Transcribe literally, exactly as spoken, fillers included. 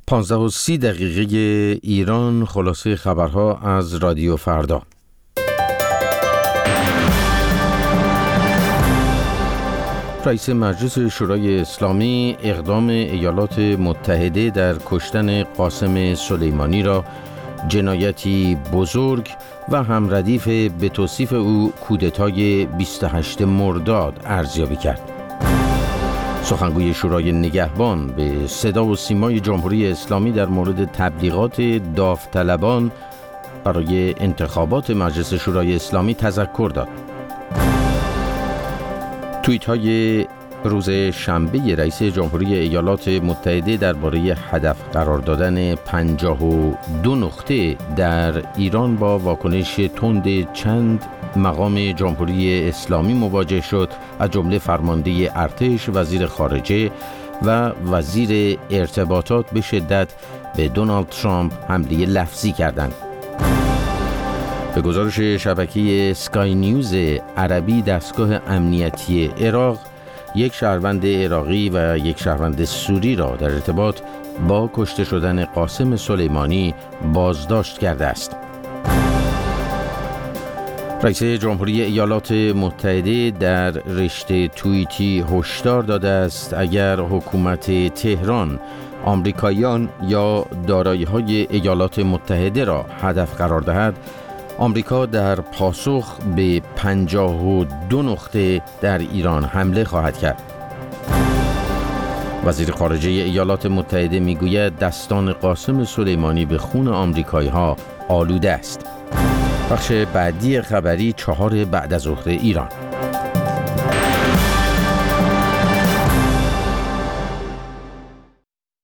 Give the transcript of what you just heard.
پانزده و سی دقیقه ایران، خلاصه خبرها از رادیو فردا. رئیس مجلس شورای اسلامی اقدام ایالات متحده در کشتن قاسم سلیمانی را جنایتی بزرگ و همردیف به توصیف او کودتای بیست و هشتم مرداد ارزیابی کرد. سخنگوی شورای نگهبان به صدا و سیمای جمهوری اسلامی در مورد تبلیغات داوطلبان برای انتخابات مجلس شورای اسلامی تذکر داد. توییت های روز شنبه رئیس جمهوری ایالات متحده درباره هدف قرار دادن پنجاه و دو نقطه در ایران با واکنش تند چند مقام جمهوری اسلامی مواجه شد، از جمله فرمانده ارتش، وزیر خارجه و وزیر ارتباطات به شدت به دونالد ترامپ حمله لفظی کردند. به گزارش شبکه اسکای نیوز عربی، دستگاه امنیتی عراق یک شهروند عراقی و یک شهروند سوری را در ارتباط با کشته شدن قاسم سلیمانی بازداشت کرده است. رئیس جمهوری ایالات متحده در رشته توییتی هشدار داده است اگر حکومت تهران آمریکاییان یا دارایی‌های ایالات متحده را هدف قرار دهد، آمریکا در پاسخ به پنجاه و دو نقطه در ایران حمله خواهد کرد. وزیر خارجه ایالات متحده میگوید دستان قاسم سلیمانی به خون آمریکایی‌ها آلوده است. بخش بعدی خبری چهار بعد از ظهر ایران.